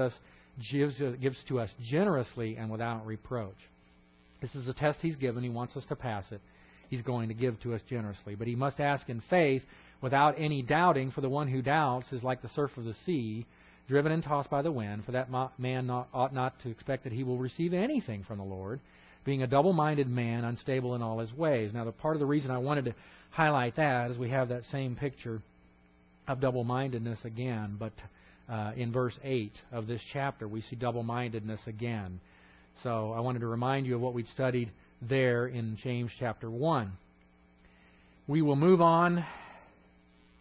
to us generously and without reproach. This is a test He's given. He wants us to pass it. He's going to give to us generously. But he must ask in faith without any doubting, for the one who doubts is like the surf of the sea, driven and tossed by the wind. For that man ought not to expect that he will receive anything from the Lord, being a double-minded man, unstable in all his ways. Now, the part of the reason I wanted to highlight that is we have that same picture of double-mindedness again, but in verse 8 of this chapter, we see double-mindedness again. So I wanted to remind you of what we'd studied there in James chapter 1. We will move on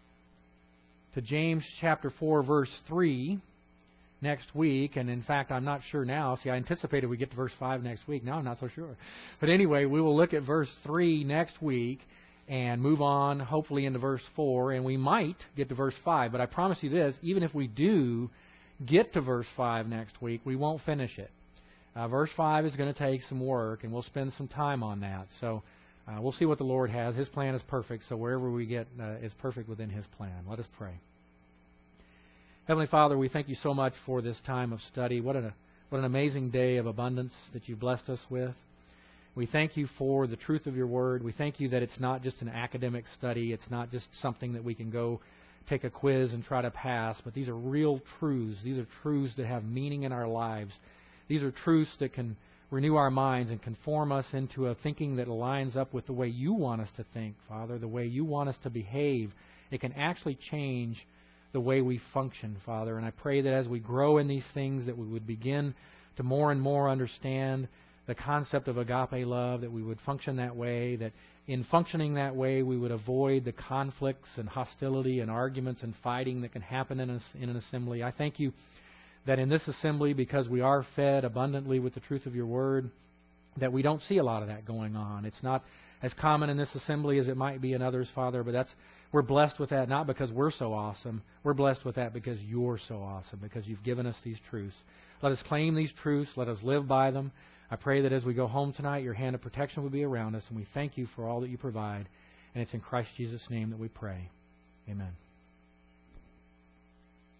to James chapter 4, verse 3 next week. And in fact, I'm not sure now. See, I anticipated we'd get to verse 5 next week. Now I'm not so sure. But anyway, we will look at verse 3 next week and move on, hopefully, into verse 4. And we might get to verse 5. But I promise you this, even if we do get to verse 5 next week, we won't finish it. Verse 5 is going to take some work, and we'll spend some time on that. So we'll see what the Lord has. His plan is perfect, so wherever we get is perfect within His plan. Let us pray. Heavenly Father, we thank You so much for this time of study. What an amazing day of abundance that You've blessed us with. We thank You for the truth of Your Word. We thank You that it's not just an academic study. It's not just something that we can go take a quiz and try to pass, but these are real truths. These are truths that have meaning in our lives. These are truths that can renew our minds and conform us into a thinking that aligns up with the way You want us to think, Father, the way You want us to behave. It can actually change the way we function, Father. And I pray that as we grow in these things, that we would begin to more and more understand the concept of agape love, that we would function that way, that in functioning that way we would avoid the conflicts and hostility and arguments and fighting that can happen in an assembly. I thank You that in this assembly, because we are fed abundantly with the truth of Your Word, that we don't see a lot of that going on. It's not as common in this assembly as it might be in others, Father, but we're blessed with that, not because we're so awesome. We're blessed with that because You're so awesome, because You've given us these truths. Let us claim these truths. Let us live by them. I pray that as we go home tonight, Your hand of protection will be around us, and we thank You for all that You provide. And it's in Christ Jesus' name that we pray. Amen.